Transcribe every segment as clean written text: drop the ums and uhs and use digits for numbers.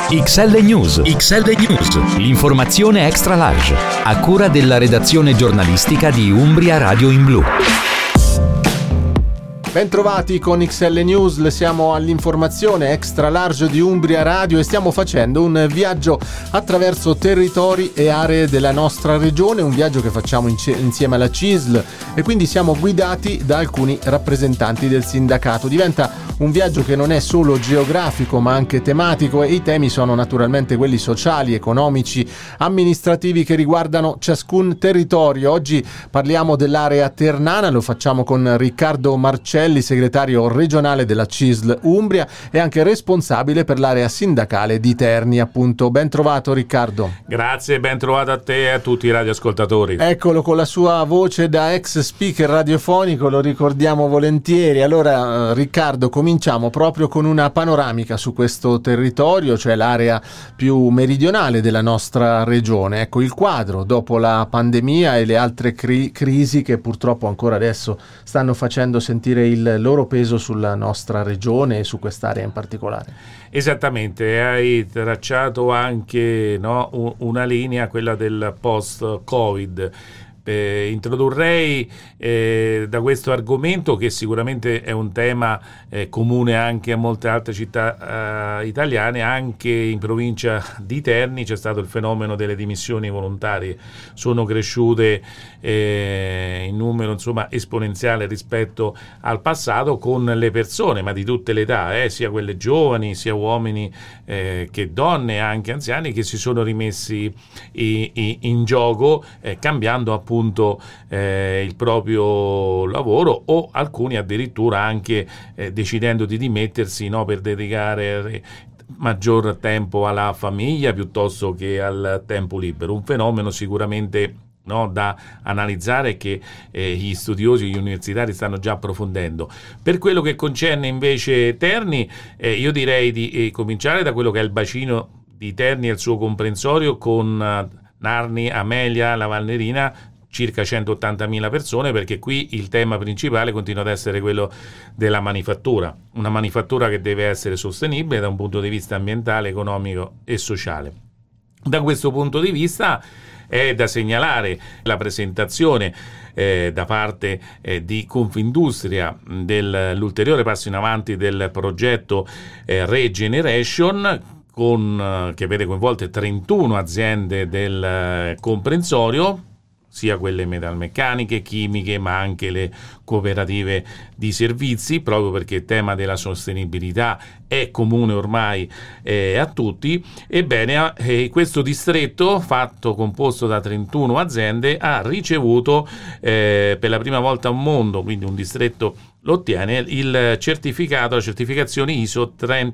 XL News. L'informazione extra large, a cura della redazione giornalistica di Umbria Radio in Blu. Bentrovati con XL News, siamo all'informazione extra large di Umbria Radio e stiamo facendo un viaggio attraverso territori e aree della nostra regione, un viaggio che facciamo insieme alla CISL e quindi siamo guidati da alcuni rappresentanti del sindacato. Diventa un viaggio che non è solo geografico ma anche tematico e i temi sono naturalmente quelli sociali, economici, amministrativi che riguardano ciascun territorio. Oggi parliamo dell'area ternana, lo facciamo con Riccardo Marcelli, segretario regionale della CISL Umbria e anche responsabile per l'area sindacale di Terni, appunto. Ben trovato Riccardo. Grazie, ben trovato a te e a tutti i radioascoltatori. Eccolo con la sua voce da ex speaker radiofonico, lo ricordiamo volentieri. Allora Riccardo, cominciamo proprio con una panoramica su questo territorio, cioè l'area più meridionale della nostra regione. Ecco il quadro dopo la pandemia e le altre crisi che purtroppo ancora adesso stanno facendo sentire il loro peso sulla nostra regione e su quest'area in particolare. Esattamente, hai tracciato anche una linea, quella del post-Covid. Introdurrei da questo argomento, che sicuramente è un tema comune anche a molte altre città italiane. Anche in provincia di Terni c'è stato il fenomeno delle dimissioni volontarie, sono cresciute in numero esponenziale rispetto al passato, con le persone ma di tutte le età, sia quelle giovani sia uomini che donne, anche anziani, che si sono rimessi in gioco, cambiando appunto il proprio lavoro, o alcuni addirittura anche decidendo di dimettersi per dedicare maggior tempo alla famiglia piuttosto che al tempo libero. Un fenomeno sicuramente da analizzare, che gli studiosi, gli universitari stanno già approfondendo. Per quello che concerne invece Terni, io direi di cominciare da quello che è il bacino di Terni e il suo comprensorio, con Narni, Amelia, la Valnerina, circa 180.000 persone, perché qui il tema principale continua ad essere quello della manifattura, una manifattura che deve essere sostenibile da un punto di vista ambientale, economico e sociale. Da questo punto di vista è da segnalare la presentazione da parte di Confindustria dell'ulteriore passo in avanti del progetto Regeneration, che vede coinvolte 31 aziende del comprensorio, sia quelle metalmeccaniche, chimiche, ma anche le cooperative di servizi, proprio perché il tema della sostenibilità è comune ormai a tutti. Ebbene, questo distretto, composto da 31 aziende, ha ricevuto per la prima volta al mondo, quindi un distretto lo ottiene, la certificazione ISO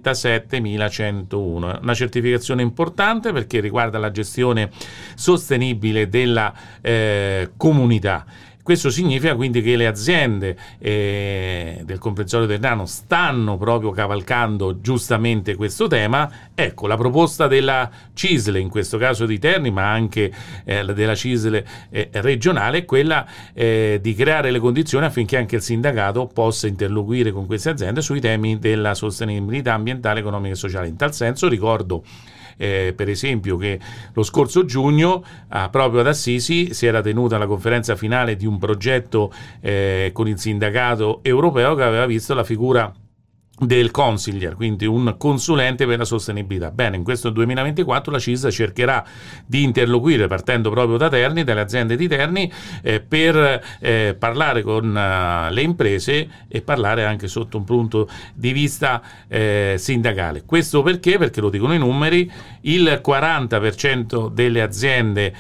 37101, una certificazione importante perché riguarda la gestione sostenibile della comunità. Questo significa quindi che le aziende del comprensorio ternano stanno proprio cavalcando giustamente questo tema. Ecco, la proposta della CISL, in questo caso di Terni, ma anche della CISL regionale, è quella di creare le condizioni affinché anche il sindacato possa interloquire con queste aziende sui temi della sostenibilità ambientale, economica e sociale. In tal senso ricordo per esempio che lo scorso giugno proprio ad Assisi si era tenuta la conferenza finale di un progetto con il sindacato europeo, che aveva visto la figura del consigliere, quindi un consulente per la sostenibilità. Bene, in questo 2024 la CISL cercherà di interloquire, partendo proprio da Terni, dalle aziende di Terni, per parlare con le imprese e parlare anche sotto un punto di vista sindacale. Questo perché? Perché lo dicono i numeri: il 40% delle aziende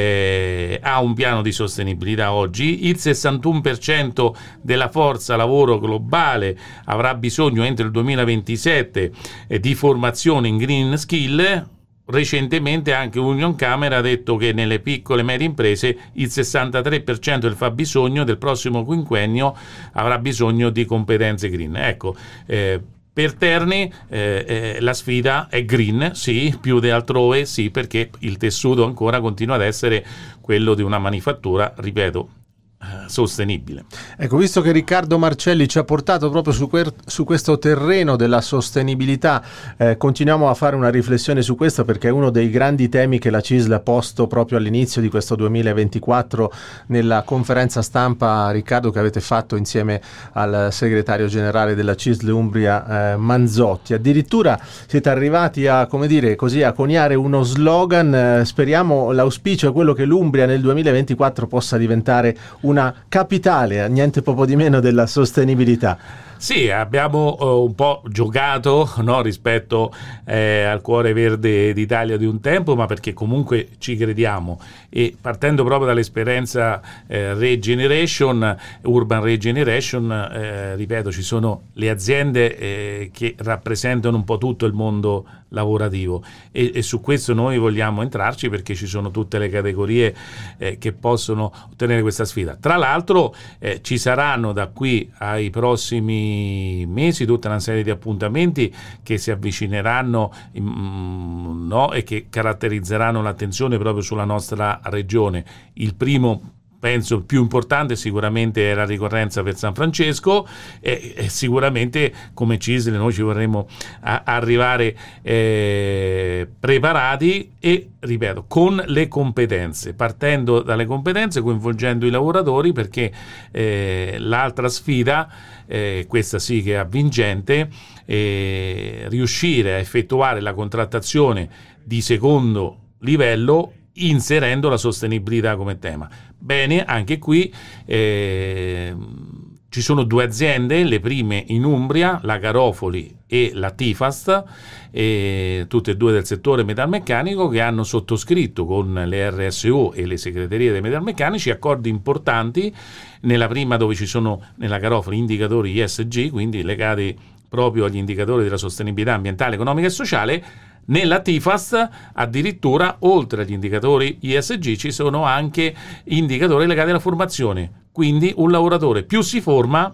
ha un piano di sostenibilità oggi, il 61% della forza lavoro globale avrà bisogno entro il 2027 di formazione in green skill. Recentemente anche Union Camera ha detto che nelle piccole e medie imprese il 63% del fabbisogno del prossimo quinquennio avrà bisogno di competenze green. Ecco, per Terni la sfida è green, sì, più di altrove, sì, perché il tessuto ancora continua ad essere quello di una manifattura, ripeto, sostenibile. Ecco, visto che Riccardo Marcelli ci ha portato proprio su questo terreno della sostenibilità, continuiamo a fare una riflessione su questo, perché è uno dei grandi temi che la CISL ha posto proprio all'inizio di questo 2024 nella conferenza stampa, Riccardo, che avete fatto insieme al segretario generale della CISL Umbria, Manzotti. Addirittura siete arrivati a, come dire così, a coniare uno slogan. Speriamo, l'auspicio è quello che l'Umbria nel 2024 possa diventare una capitale, niente poco di meno, della sostenibilità. Sì, abbiamo un po' giocato, no, rispetto al cuore verde d'Italia di un tempo, ma perché comunque ci crediamo, e partendo proprio dall'esperienza Regeneration, Urban Regeneration, ripeto, ci sono le aziende che rappresentano un po' tutto il mondo lavorativo, e su questo noi vogliamo entrarci, perché ci sono tutte le categorie che possono ottenere questa sfida. Tra l'altro ci saranno da qui ai prossimi mesi tutta una serie di appuntamenti che si avvicineranno, no, e che caratterizzeranno l'attenzione proprio sulla nostra regione. Il primo, penso il più importante, sicuramente è la ricorrenza per San Francesco, e sicuramente come CISL noi ci vorremmo arrivare preparati e, ripeto, con le competenze, partendo dalle competenze, coinvolgendo i lavoratori, perché l'altra sfida, questa sì che è avvincente, riuscire a effettuare la contrattazione di secondo livello inserendo la sostenibilità come tema. Bene, anche qui ci sono due aziende, le prime in Umbria, la Garofoli e la Tifast, tutte e due del settore metalmeccanico, che hanno sottoscritto con le RSU e le segreterie dei metalmeccanici accordi importanti. Nella prima, dove ci sono nella Garofoli indicatori ESG, quindi legati proprio agli indicatori della sostenibilità ambientale, economica e sociale. Nella Tifast addirittura, oltre agli indicatori ESG, ci sono anche indicatori legati alla formazione, quindi un lavoratore più si forma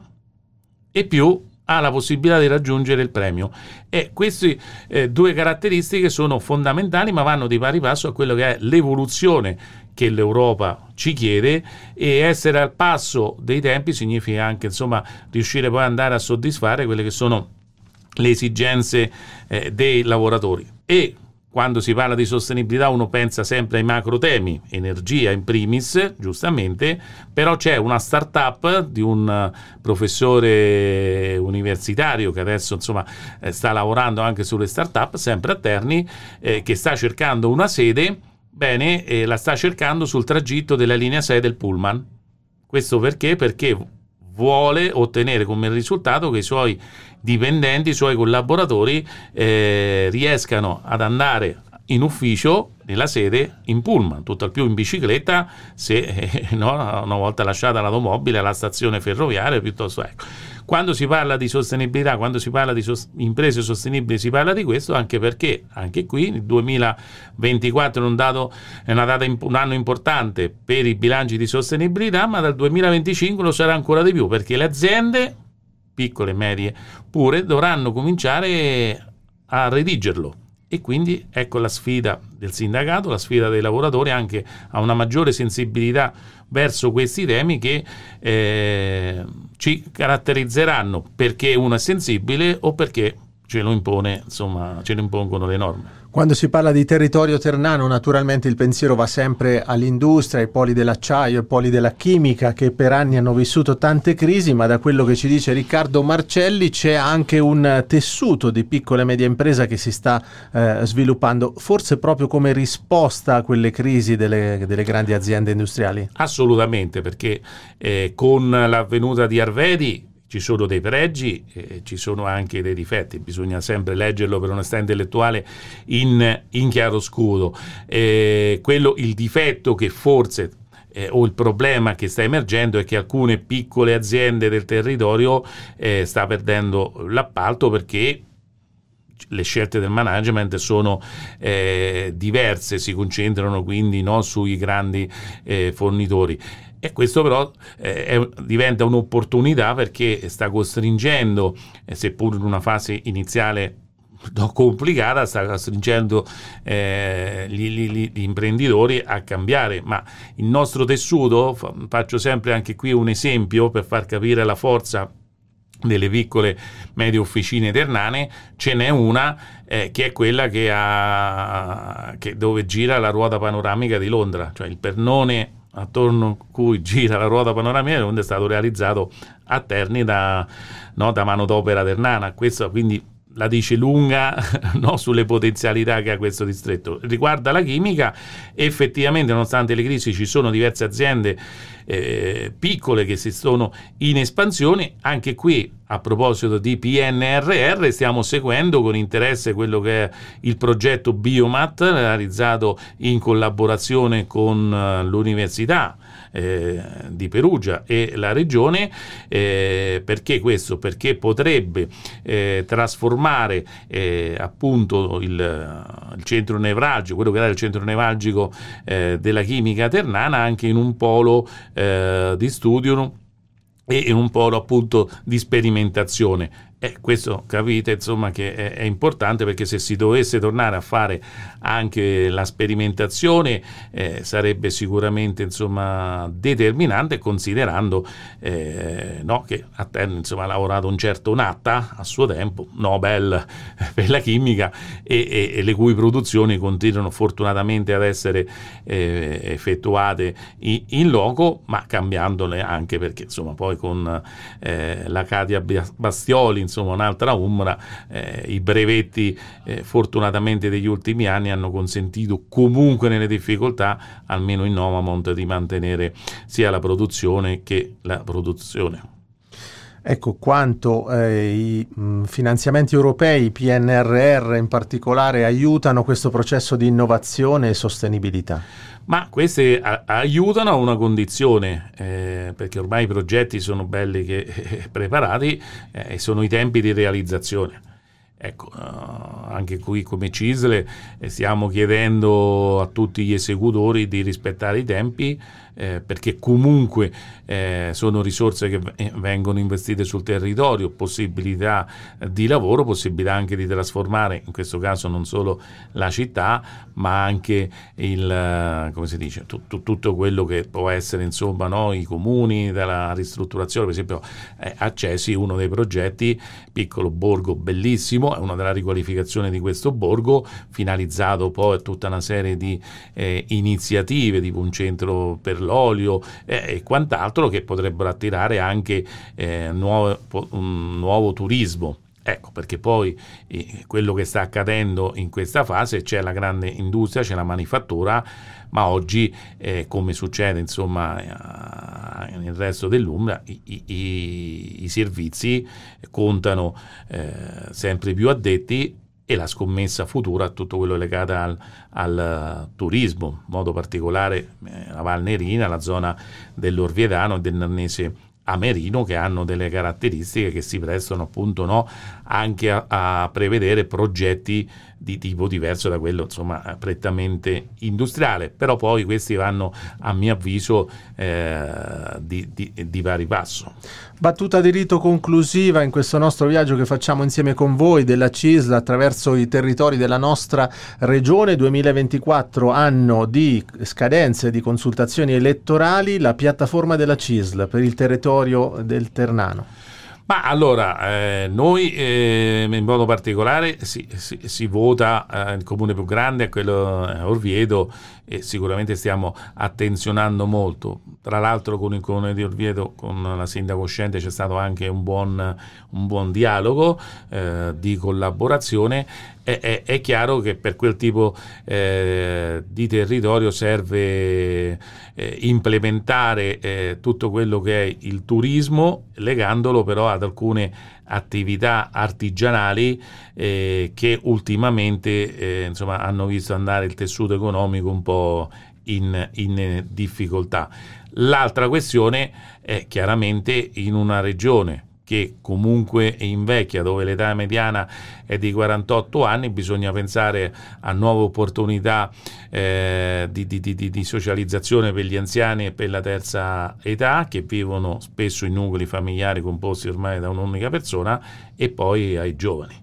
e più ha la possibilità di raggiungere il premio. E queste due caratteristiche sono fondamentali, ma vanno di pari passo a quello che è l'evoluzione che l'Europa ci chiede, e essere al passo dei tempi significa anche, insomma, riuscire poi ad andare a soddisfare quelle che sono le esigenze dei lavoratori. E quando si parla di sostenibilità uno pensa sempre ai macro temi, energia in primis, giustamente, però c'è una startup di un professore universitario che adesso, insomma, sta lavorando anche sulle startup, sempre a Terni, che sta cercando una sede. Bene, la sta cercando sul tragitto della linea 6 del Pullman. Questo perché? Perché vuole ottenere come risultato che i suoi dipendenti, i suoi collaboratori riescano ad andare in ufficio, nella sede, in pullman, tutt'al più in bicicletta, se no, una volta lasciata l'automobile alla stazione ferroviaria, piuttosto, ecco. Quando si parla di sostenibilità, quando si parla di imprese sostenibili, si parla di questo, anche perché anche qui il 2024 è un anno importante per i bilanci di sostenibilità, ma dal 2025 lo sarà ancora di più, perché le aziende piccole e medie pure dovranno cominciare a redigerlo. E quindi ecco la sfida del sindacato, la sfida dei lavoratori anche a una maggiore sensibilità verso questi temi che ci caratterizzeranno, perché uno è sensibile o perché ce lo impone, insomma, ce lo impongono le norme. Quando si parla di territorio ternano, naturalmente il pensiero va sempre all'industria, ai poli dell'acciaio, ai poli della chimica, che per anni hanno vissuto tante crisi, ma da quello che ci dice Riccardo Marcelli c'è anche un tessuto di piccola e media impresa che si sta sviluppando, forse proprio come risposta a quelle crisi delle grandi aziende industriali. Assolutamente, perché con l'avvenuta di Arvedi ci sono dei pregi, ci sono anche dei difetti, bisogna sempre leggerlo per onestà intellettuale in chiaroscuro. Il difetto che forse o il problema che sta emergendo è che alcune piccole aziende del territorio sta perdendo l'appalto, perché le scelte del management sono diverse, si concentrano quindi sui grandi fornitori. E questo però diventa un'opportunità, perché sta costringendo, seppur in una fase iniziale complicata, sta costringendo gli imprenditori a cambiare, ma il nostro tessuto, faccio sempre anche qui un esempio per far capire la forza delle piccole medie officine ternane, ce n'è una che è quella che dove gira la ruota panoramica di Londra, cioè il pernone attorno a cui gira la ruota panoramica di Londra è stato realizzato a Terni da manodopera ternana. Questo quindi la dice lunga, no, sulle potenzialità che ha questo distretto. Riguarda la chimica, effettivamente nonostante le crisi ci sono diverse aziende piccole che si sono in espansione. Anche qui, a proposito di PNRR, stiamo seguendo con interesse quello che è il progetto Biomat, realizzato in collaborazione con l'Università di Perugia e la Regione. Perché questo? Perché potrebbe trasformare appunto il centro nevralgico, quello che era il centro nevralgico della chimica ternana, anche in un polo di studio e in un polo appunto di sperimentazione. Questo capite insomma che è importante, perché se si dovesse tornare a fare anche la sperimentazione sarebbe sicuramente insomma determinante, considerando che a Terni insomma ha lavorato un certo Natta a suo tempo, Nobel per la chimica, e le cui produzioni continuano fortunatamente ad essere effettuate in loco, ma cambiandole anche, perché insomma poi con la Katia Bastioli, insomma un'altra Umbra, i brevetti fortunatamente degli ultimi anni hanno consentito comunque nelle difficoltà, almeno in Novamont, di mantenere sia la produzione che la produzione. Ecco quanto i finanziamenti europei, PNRR in particolare, aiutano questo processo di innovazione e sostenibilità. Ma queste aiutano a una condizione, perché ormai i progetti sono belli che preparati, e sono i tempi di realizzazione. Ecco, anche qui come CISL stiamo chiedendo a tutti gli esecutori di rispettare i tempi, perché comunque sono risorse che vengono investite sul territorio, possibilità di lavoro, possibilità anche di trasformare in questo caso non solo la città, ma anche tutto quello che può essere insomma, no, i comuni, dalla ristrutturazione. Per esempio a Cesi, uno dei progetti, piccolo borgo bellissimo, è una della riqualificazione di questo borgo, finalizzato poi a tutta una serie di iniziative, tipo un centro per l'olio e quant'altro, che potrebbero attirare anche un nuovo turismo. Ecco, perché poi quello che sta accadendo in questa fase, c'è la grande industria, c'è la manifattura, ma oggi, come succede insomma nel resto dell'Umbria, i servizi contano sempre più addetti, e la scommessa futura a tutto quello legato al turismo, in modo particolare la Val Nerina, la zona dell'Orvietano e del Nannese Amerino, che hanno delle caratteristiche che si prestano appunto, no, anche a prevedere progetti di tipo diverso da quello insomma prettamente industriale. Però poi questi vanno, a mio avviso, di pari passo. Battuta di rito conclusiva in questo nostro viaggio che facciamo insieme con voi della CISL attraverso i territori della nostra regione. 2024, anno di scadenze di consultazioni elettorali, la piattaforma della CISL per il territorio del Ternano. Ma allora, noi in modo particolare si vota il comune più grande, quello Orvieto, e sicuramente stiamo attenzionando molto. Tra l'altro con il comune di Orvieto, con la sindaco uscente, c'è stato anche un buon dialogo di collaborazione. È chiaro che per quel tipo di territorio serve implementare tutto quello che è il turismo, legandolo però ad alcune attività artigianali che ultimamente insomma hanno visto andare il tessuto economico un po' in difficoltà. L'altra questione è chiaramente in una regione che comunque invecchia, dove l'età mediana è di 48 anni, bisogna pensare a nuove opportunità di socializzazione per gli anziani e per la terza età, che vivono spesso in nuclei familiari composti ormai da un'unica persona, e poi ai giovani.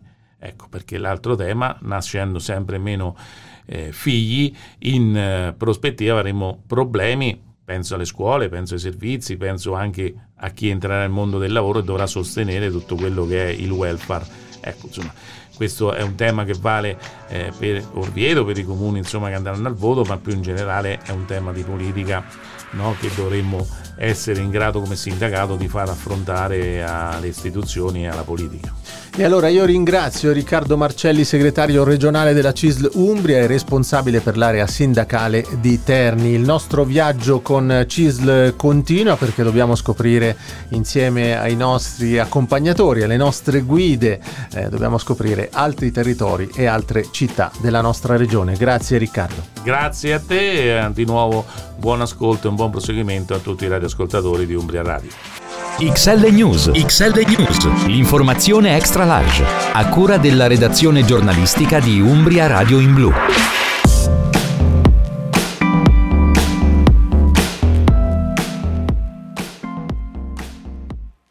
Ecco, perché l'altro tema, nascendo sempre meno figli, in prospettiva avremo problemi, penso alle scuole, penso ai servizi, penso anche a chi entrerà nel mondo del lavoro e dovrà sostenere tutto quello che è il welfare. Ecco, insomma, questo è un tema che vale per Orvieto, per i comuni insomma che andranno al voto, ma più in generale è un tema di politica, no, che dovremmo essere in grado come sindacato di far affrontare alle istituzioni e alla politica. E allora io ringrazio Riccardo Marcelli, segretario regionale della CISL Umbria e responsabile per l'area sindacale di Terni. Il nostro viaggio con CISL continua, perché dobbiamo scoprire insieme ai nostri accompagnatori, alle nostre guide, dobbiamo scoprire altri territori e altre città della nostra regione. Grazie Riccardo. Grazie a te e di nuovo buon ascolto e un buon proseguimento a tutti i radioascoltatori di Umbria Radio. XL News. L'informazione extra large, a cura della redazione giornalistica di Umbria Radio in Blu.